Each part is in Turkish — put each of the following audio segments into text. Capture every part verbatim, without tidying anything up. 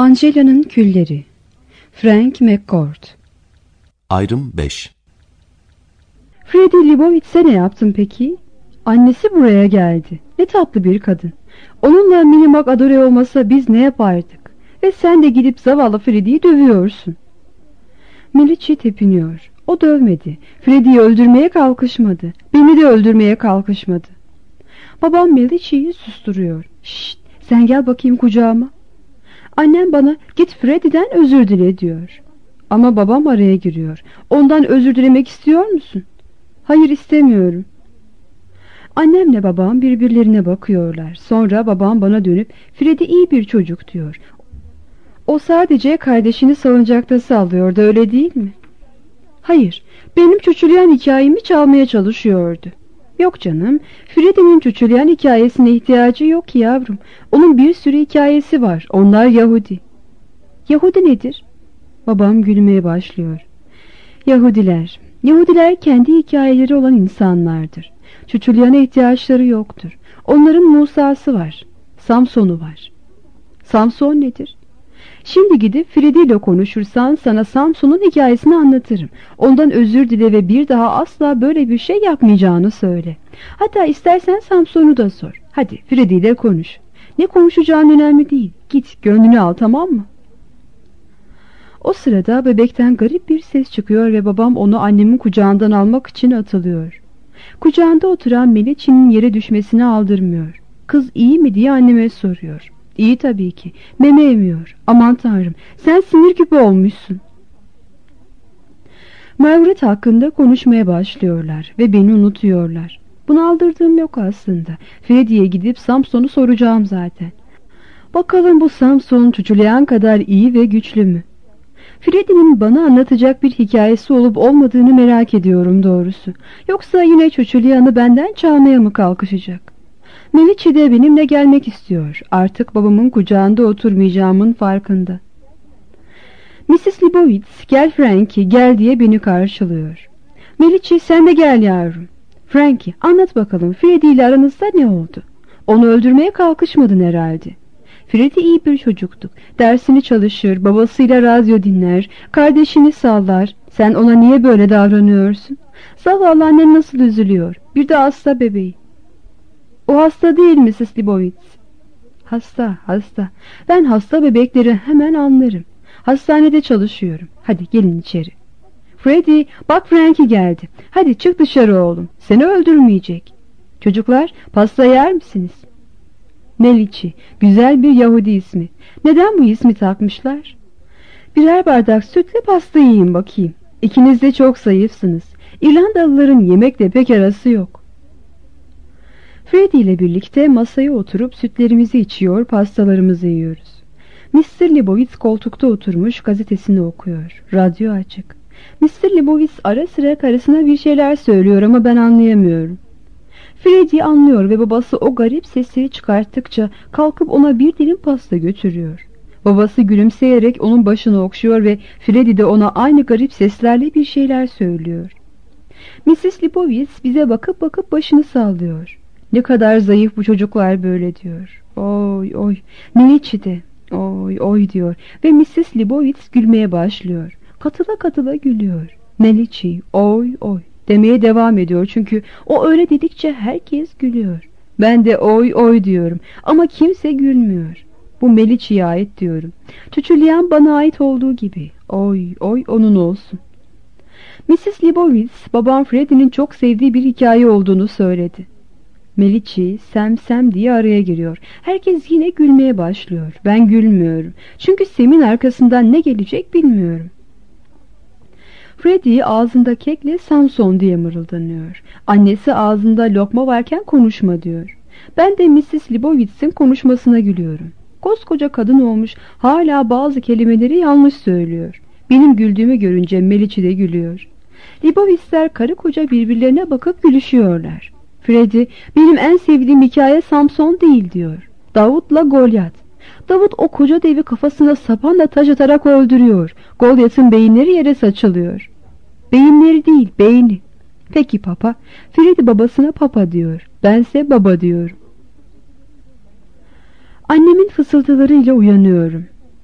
Angela'nın Külleri. Frank McCourt. Ayrım beş. Freddie Leibovitz'e ne yaptın peki? Annesi buraya geldi. Ne tatlı bir kadın. Onunla Minimak adore olmasa biz ne yapardık? Ve sen de gidip zavallı Freddie'yi dövüyorsun. Milici tepiniyor. O dövmedi. Freddie'yi öldürmeye kalkışmadı. Beni de öldürmeye kalkışmadı. Babam Milici'yi susturuyor. Şşt, sen gel bakayım kucağıma. Annem bana git Freddie'den özür dile diyor. Ama babam araya giriyor. Ondan özür dilemek istiyor musun? Hayır, istemiyorum. Annemle babam birbirlerine bakıyorlar. Sonra babam bana dönüp Freddie iyi bir çocuk diyor. O sadece kardeşini salıncakta sallıyordu, öyle değil mi? Hayır, benim çocukluğun hikayemi çalmaya çalışıyordu. Yok canım, Freddie'nin çocukluğun hikayesine ihtiyacı yok ki yavrum. Onun bir sürü hikayesi var. Onlar Yahudi. Yahudi nedir? Babam gülmeye başlıyor. Yahudiler. Yahudiler kendi hikayeleri olan insanlardır. Çocukluğuna ihtiyaçları yoktur. Onların Musa'sı var. Samson'u var. Samson nedir? Şimdi gidip Freddie ile konuşursan sana Samson'un hikayesini anlatırım. Ondan özür dile ve bir daha asla böyle bir şey yapmayacağını söyle. Hatta istersen Samson'u da sor. Hadi Freddie ile konuş. Ne konuşacağın önemli değil. Git gönlünü al, tamam mı? O sırada bebekten garip bir ses çıkıyor ve babam onu annemin kucağından almak için atılıyor. Kucağında oturan Melici'nin yere düşmesini aldırmıyor. Kız iyi mi diye anneme soruyor. İyi tabii ki. Meme emiyor. Aman tanrım, sen sinir gibi olmuşsun. Margaret hakkında konuşmaya başlıyorlar ve beni unutuyorlar. Bunu aldırdığım yok aslında. Freddie'ye gidip Samson'u soracağım zaten. Bakalım bu Samson çoculayan kadar iyi ve güçlü mü? Freddie'nin bana anlatacak bir hikayesi olup olmadığını merak ediyorum doğrusu. Yoksa yine çoculayanı benden çalmaya mı kalkışacak? Milici de benimle gelmek istiyor. Artık babamın kucağında oturmayacağımın farkında. missis Leibovitz, gel Frankie, gel diye beni karşılıyor. Milici, sen de gel yavrum. Frankie, anlat bakalım, Freddie ile aranızda ne oldu? Onu öldürmeye kalkışmadın herhalde. Freddie iyi bir çocuktu. Dersini çalışır, babasıyla radyo dinler, kardeşini sallar. Sen ona niye böyle davranıyorsun? Zavallı annen nasıl üzülüyor. Bir de hasta bebeği. O hasta değil missis Leibovitz. Hasta, hasta. Ben hasta bebekleri hemen anlarım. Hastanede çalışıyorum. Hadi gelin içeri. Freddie, bak Frankie geldi. Hadi çık dışarı oğlum. Seni öldürmeyecek. Çocuklar, pasta yer misiniz? Melici, güzel bir Yahudi ismi. Neden bu ismi takmışlar? Birer bardak sütle pasta yiyin bakayım. İkiniz de çok zayıfsınız. İrlandalıların yemekle pek arası yok. Freddie ile birlikte masaya oturup sütlerimizi içiyor, pastalarımızı yiyoruz. mister Leibovitz koltukta oturmuş gazetesini okuyor. Radyo açık. mister Leibovitz ara sıra karısına bir şeyler söylüyor ama ben anlayamıyorum. Freddie anlıyor ve babası o garip sesleri çıkarttıkça kalkıp ona bir dilim pasta götürüyor. Babası gülümseyerek onun başını okşuyor ve Freddie de ona aynı garip seslerle bir şeyler söylüyor. missis Leibovitz bize bakıp bakıp başını sallıyor. Ne kadar zayıf bu çocuklar böyle diyor. Oy oy, Milici de oy oy diyor ve missis Leibovitz gülmeye başlıyor. Katıla katıla gülüyor. Milici oy oy demeye devam ediyor çünkü o öyle dedikçe herkes gülüyor. Ben de oy oy diyorum ama kimse gülmüyor. Bu Melici'ye ait diyorum. Çocukluğum bana ait olduğu gibi. Oy oy onun olsun. missis Leibovitz babam Freddie'nin çok sevdiği bir hikaye olduğunu söyledi. Milici Sam Sam diye araya giriyor. Herkes yine gülmeye başlıyor. Ben gülmüyorum. Çünkü Sam'in arkasından ne gelecek bilmiyorum. Freddie ağzında kekle Samson diye mırıldanıyor. Annesi ağzında lokma varken konuşma diyor. Ben de missis Leibovitz'in konuşmasına gülüyorum. Koskoca kadın olmuş hala bazı kelimeleri yanlış söylüyor. Benim güldüğümü görünce Milici de gülüyor. Leibovitzler karı koca birbirlerine bakıp gülüşüyorlar. Freddie, benim en sevdiğim hikaye Samson değil diyor. Davut'la Golyat. Davut o koca devi kafasına sapanla taş atarak öldürüyor. Golyat'ın beyinleri yere saçılıyor. Beyinleri değil, beyni. Peki papa. Freddie babasına papa diyor. Bense baba diyorum. Annemin fısıltılarıyla uyanıyorum.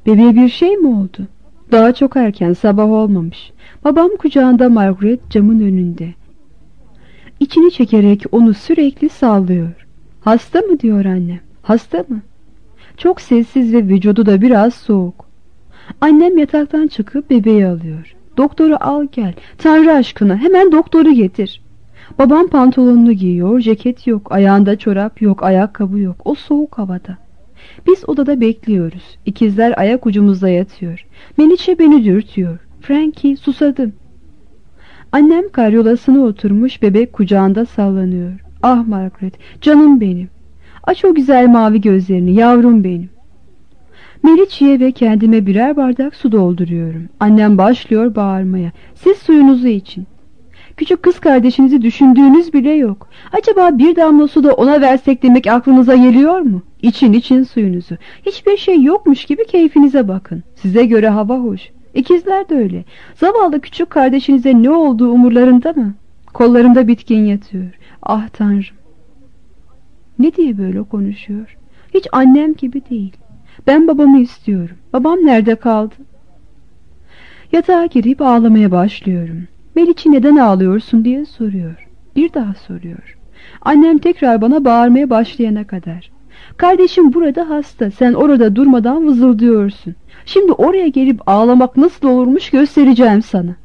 Bebeğe bir şey mi oldu? Daha çok erken, sabah olmamış. Babam kucağında, Margaret camın önünde. İçini çekerek onu sürekli sallıyor. Hasta mı diyor annem. Hasta mı? Çok sessiz ve vücudu da biraz soğuk. Annem yataktan çıkıp bebeği alıyor. Doktoru al gel. Tanrı aşkına hemen doktoru getir. Babam pantolonunu giyiyor, ceket yok, ayağında çorap yok, ayakkabı yok. O soğuk havada. Biz odada bekliyoruz. İkizler ayak ucumuzda yatıyor. Melike beni dürtüyor. Frankie, susadım. Annem karyolasına oturmuş, bebek kucağında sallanıyor. Ah Margaret, canım benim. Aç o güzel mavi gözlerini, yavrum benim. Melike'ye ve kendime birer bardak su dolduruyorum. Annem başlıyor bağırmaya. Siz suyunuzu için. Küçük kız kardeşinizi düşündüğünüz bile yok. Acaba bir damla su da ona versek demek aklınıza geliyor mu? İçin için suyunuzu. Hiçbir şey yokmuş gibi keyfinize bakın. Size göre hava hoş. İkizler de öyle. Zavallı küçük kardeşinize ne olduğu umurlarında mı? Kollarında bitkin yatıyor. Ah Tanrım. Ne diye böyle konuşuyor? Hiç annem gibi değil. Ben babamı istiyorum. Babam nerede kaldı? Yatağa girip ağlamaya başlıyorum. Melike neden ağlıyorsun diye soruyor. Bir daha soruyor. Annem tekrar bana bağırmaya başlayana kadar. Kardeşim burada hasta. Sen orada durmadan vızıldıyorsun. Şimdi oraya gelip ağlamak nasıl olurmuş göstereceğim sana.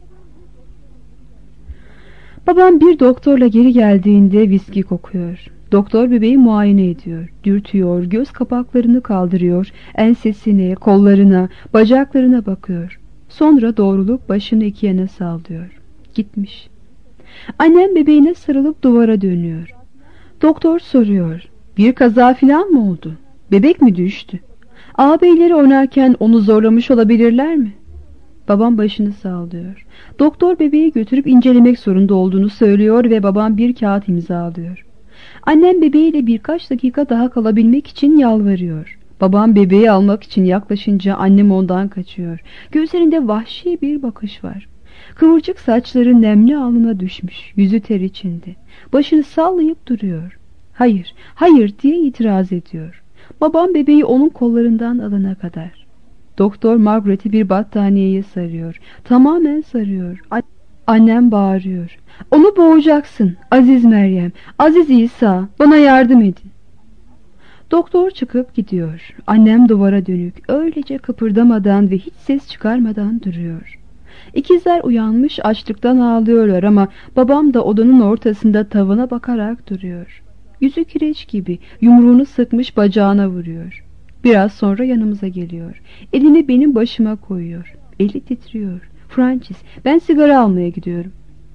Babam bir doktorla geri geldiğinde viski kokuyor. Doktor bebeği muayene ediyor. Dürtüyor, göz kapaklarını kaldırıyor. Ensesine, kollarına, bacaklarına bakıyor. Sonra doğrulup başını iki yana sallıyor. Gitmiş. Annem bebeğine sarılıp duvara dönüyor. Doktor soruyor. Bir kaza filan mı oldu? Bebek mi düştü? Ağabeyleri oynarken onu zorlamış olabilirler mi? Babam başını sallıyor. Doktor bebeği götürüp incelemek zorunda olduğunu söylüyor ve babam bir kağıt imzalıyor. Annem bebeğiyle birkaç dakika daha kalabilmek için yalvarıyor. Babam bebeği almak için yaklaşınca annem ondan kaçıyor. Gözlerinde vahşi bir bakış var. Kıvırcık saçları nemli alnına düşmüş. Yüzü ter içinde. Başını sallayıp duruyor. Hayır, hayır diye itiraz ediyor. Babam bebeği onun kollarından alana kadar. Doktor Margaret'i bir battaniyeye sarıyor. Tamamen sarıyor. Annem bağırıyor. Onu boğacaksın. Aziz Meryem, Aziz İsa, bana yardım edin. Doktor çıkıp gidiyor. Annem duvara dönük, öylece kıpırdamadan ve hiç ses çıkarmadan duruyor. İkizler uyanmış, açlıktan ağlıyorlar ama babam da odanın ortasında tavana bakarak duruyor. Yüzü kireç gibi, yumruğunu sıkmış bacağına vuruyor. Biraz sonra yanımıza geliyor. Elini benim başıma koyuyor. Eli titriyor. Francis, ben sigara almaya gidiyorum.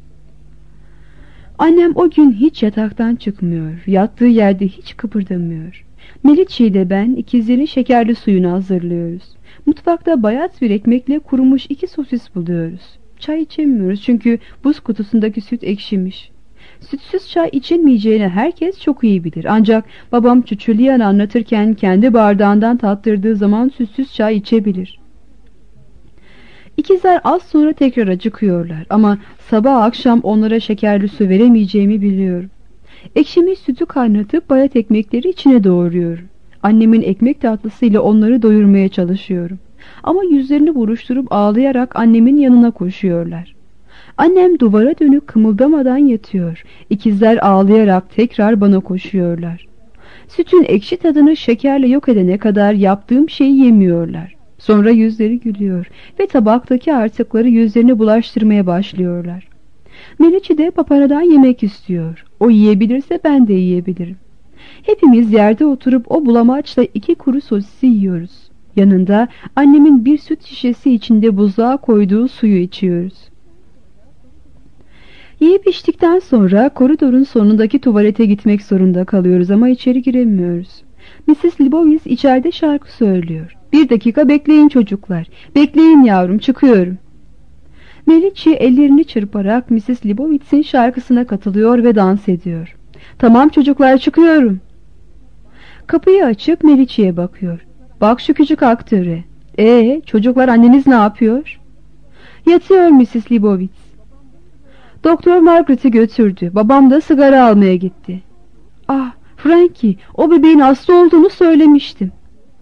Annem o gün hiç yataktan çıkmıyor. Yattığı yerde hiç kıpırdamıyor. Melike ile ben ikizlerin şekerli suyunu hazırlıyoruz. Mutfakta bayat bir ekmekle kurumuş iki sosis buluyoruz. Çay içemiyoruz çünkü buz kutusundaki süt ekşimiş. Sütsüz çay içilmeyeceğini herkes çok iyi bilir. Ancak babam Çuçulyan'ı anlatırken kendi bardağından tattırdığı zaman sütsüz çay içebilir. İkizler az sonra tekrar acıkıyorlar ama sabah akşam onlara şekerli su veremeyeceğimi biliyorum. Ekşimiş sütü kaynatıp bayat ekmekleri içine doğruyorum. Annemin ekmek tatlısıyla onları doyurmaya çalışıyorum. Ama yüzlerini buruşturup ağlayarak annemin yanına koşuyorlar. Annem duvara dönük kımıldamadan yatıyor. İkizler ağlayarak tekrar bana koşuyorlar. Sütün ekşi tadını şekerle yok edene kadar yaptığım şeyi yemiyorlar. Sonra yüzleri gülüyor ve tabaktaki artıkları yüzlerine bulaştırmaya başlıyorlar. Melike de paparadan yemek istiyor. O yiyebilirse ben de yiyebilirim. Hepimiz yerde oturup o bulamaçla iki kuru sosisi yiyoruz. Yanında annemin bir süt şişesi içinde buzluğa koyduğu suyu içiyoruz. Yiyip içtikten sonra koridorun sonundaki tuvalete gitmek zorunda kalıyoruz ama içeri giremiyoruz. missis Leibowitz içeride şarkı söylüyor. Bir dakika bekleyin çocuklar. Bekleyin yavrum, çıkıyorum. Melike ellerini çırparak missis Leibowitz'in şarkısına katılıyor ve dans ediyor. Tamam çocuklar, çıkıyorum. Kapıyı açıp Melike'ye bakıyor. Bak şu küçük aktöre. Ee, çocuklar, anneniz ne yapıyor? Yatıyor missis Leibowitz. Doktor Margaret'i götürdü. Babam da sigara almaya gitti. Ah, Frankie, o bebeğin hasta olduğunu söylemiştim.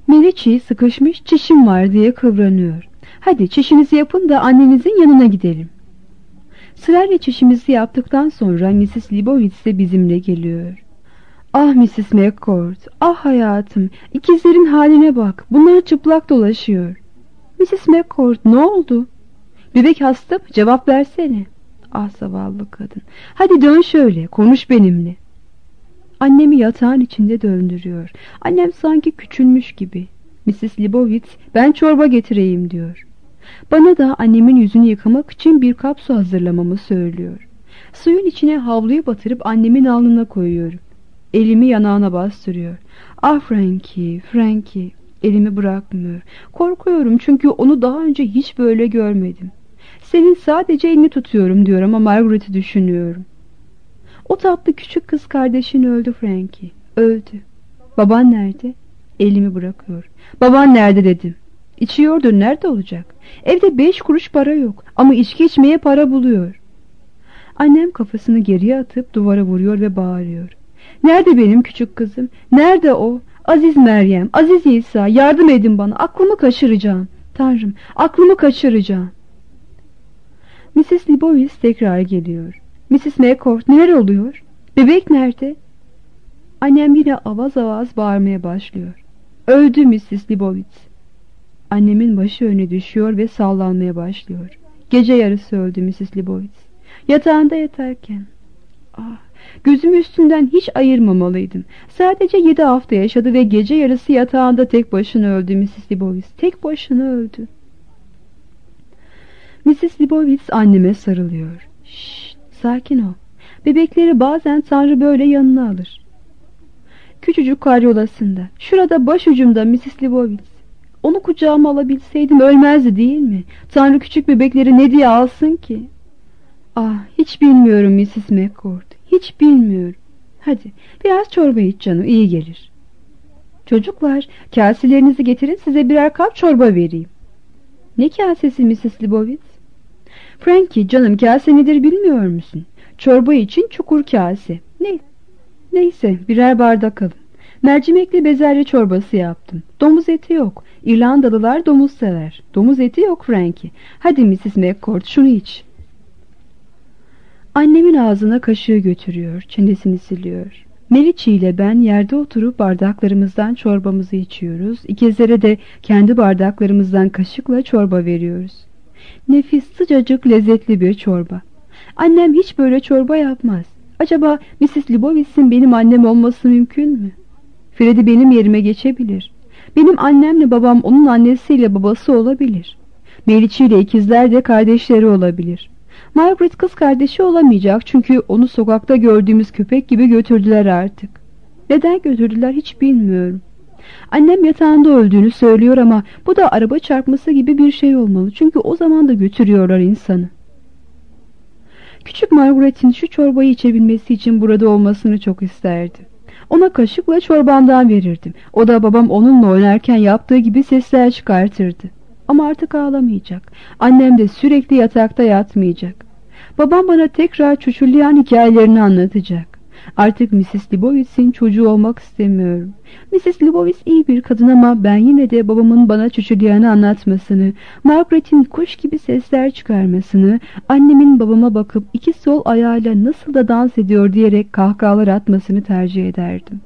Meriçi sıkışmış, çişim var diye kıvranıyor. Hadi çişinizi yapın da annenizin yanına gidelim. Sırayla çişimizi yaptıktan sonra missis Leibowitz de bizimle geliyor. Ah missis McCord, ah hayatım, ikizlerin haline bak, bunlar çıplak dolaşıyor. missis McCord, ne oldu? Bebek hasta mı? Cevap versene. Ah zavallı kadın. Hadi dön şöyle, konuş benimle. Annemi yatağın içinde döndürüyor. Annem sanki küçülmüş gibi. missis Leibowitz, ben çorba getireyim diyor. Bana da annemin yüzünü yıkamak için bir kap su hazırlamamı söylüyor. Suyun içine havluyu batırıp annemin alnına koyuyorum. Elimi yanağına bastırıyor. Ah Frankie, Frankie. Elimi bırakmıyor. Korkuyorum çünkü onu daha önce hiç böyle görmedim. Senin sadece elini tutuyorum diyor ama Margaret'i düşünüyorum. O tatlı küçük kız kardeşin öldü Frankie. Öldü. Baban nerede? Elimi bırakıyor. Baban nerede dedim. İçiyordur, nerede olacak? Evde beş kuruş para yok ama içki içmeye para buluyor. Annem kafasını geriye atıp duvara vuruyor ve bağırıyor. Nerede benim küçük kızım? Nerede o? Aziz Meryem, Aziz İsa, yardım edin bana, aklımı kaçıracağım. Tanrım, aklımı kaçıracağım. missis Leibowitz tekrar geliyor. missis McCord, neler oluyor? Bebek nerede? Annem yine avaz avaz bağırmaya başlıyor. Öldü missis Leibowitz. Annemin başı öne düşüyor ve sallanmaya başlıyor. Gece yarısı öldü missis Leibowitz. Yatağında yatarken. Ah, gözümü üstünden hiç ayırmamalıydım. Sadece yedi hafta yaşadı ve gece yarısı yatağında tek başına öldü missis Leibowitz. Tek başına öldü. missis Leibowitz anneme sarılıyor. Şşt, sakin ol. Bebekleri bazen Tanrı böyle yanına alır. Küçücük karyolasında, şurada başucumda missis Leibowitz. Onu kucağıma alabilseydim ölmezdi değil mi? Tanrı küçük bebekleri ne diye alsın ki? Ah, hiç bilmiyorum missis McCord. Hiç bilmiyorum. Hadi biraz çorba iç canım, iyi gelir. Çocuklar, kaselerinizi getirin, size birer kap çorba vereyim. Ne kasesi missis Leibowitz? Frankie canım, kase nedir bilmiyor musun? Çorba için çukur kase. Ne? Neyse, birer bardak alın. Mercimekli bezelye çorbası yaptım. Domuz eti yok. İrlandalılar domuz sever. Domuz eti yok Frankie. Hadi missis McCord, şunu iç. Annemin ağzına kaşığı götürüyor, çenesini siliyor. Meriçi ile ben yerde oturup bardaklarımızdan çorbamızı içiyoruz. İkizlere de kendi bardaklarımızdan kaşıkla çorba veriyoruz. Nefis, sıcacık, lezzetli bir çorba. Annem hiç böyle çorba yapmaz. Acaba missis Leibowitz'in benim annem olması mümkün mü? Freddy benim yerime geçebilir. Benim annemle babam onun annesiyle babası olabilir. Meriçi ile ikizler de kardeşleri olabilir. Margaret kız kardeşi olamayacak çünkü onu sokakta gördüğümüz köpek gibi götürdüler artık. Neden götürdüler hiç bilmiyorum. Annem yatağında öldüğünü söylüyor ama bu da araba çarpması gibi bir şey olmalı. Çünkü o zaman da götürüyorlar insanı. Küçük Margaret'in şu çorbayı içebilmesi için burada olmasını çok isterdim. Ona kaşıkla çorbamdan verirdim. O da babam onunla oynarken yaptığı gibi sesler çıkartırdı. Ama artık ağlamayacak. Annem de sürekli yatakta yatmayacak. Babam bana tekrar çuçulayan hikayelerini anlatacak. Artık missis Leibowitz'in çocuğu olmak istemiyorum. missis Leibowitz iyi bir kadın ama ben yine de babamın bana çuçulayanı anlatmasını, Margaret'in kuş gibi sesler çıkarmasını, annemin babama bakıp iki sol ayağıyla nasıl da dans ediyor diyerek kahkahalar atmasını tercih ederdim.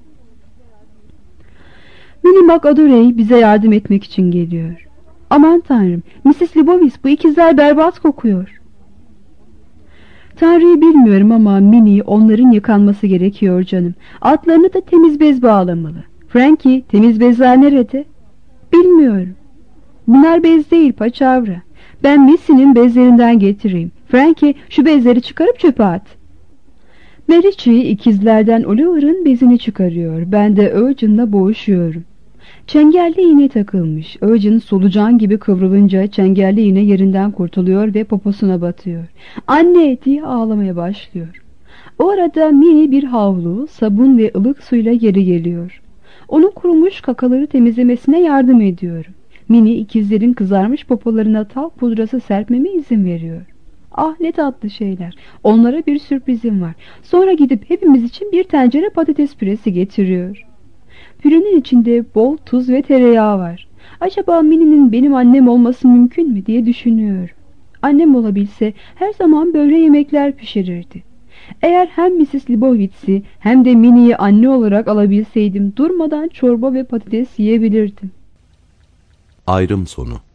Minnie McAdorey bize yardım etmek için geliyor. Aman tanrım, missis Leibowitz, bu ikizler berbat kokuyor. Tanrı'yı bilmiyorum ama Minnie, onların yıkanması gerekiyor canım. Altlarını da temiz bez bağlamalı. Frankie, temiz bezler nerede? Bilmiyorum. Bunlar bez değil, paçavra. Ben Missy'nin bezlerinden getireyim. Frankie, şu bezleri çıkarıp çöpe at. Meriçi ikizlerden Oliver'ın bezini çıkarıyor. Ben de Urchin'la boğuşuyorum. Çengelli iğne takılmış. Urchin solucan gibi kıvrılınca çengelli iğne yerinden kurtuluyor ve poposuna batıyor. Anne diye ağlamaya başlıyor. O arada Minnie bir havlu, sabun ve ılık suyla geri geliyor. Onun kurumuş kakaları temizlemesine yardım ediyorum. Minnie ikizlerin kızarmış popolarına talk pudrası serpmeme izin veriyor. Ah ne tatlı şeyler. Onlara bir sürprizim var. Sonra gidip hepimiz için bir tencere patates püresi getiriyor. Pürenin içinde bol tuz ve tereyağı var. Acaba Minnie'nin benim annem olması mümkün mü diye düşünüyorum. Annem olabilse her zaman böyle yemekler pişirirdi. Eğer hem missus Leibovitz'i hem de Minnie'yi anne olarak alabilseydim durmadan çorba ve patates yiyebilirdim. Ayrım sonu.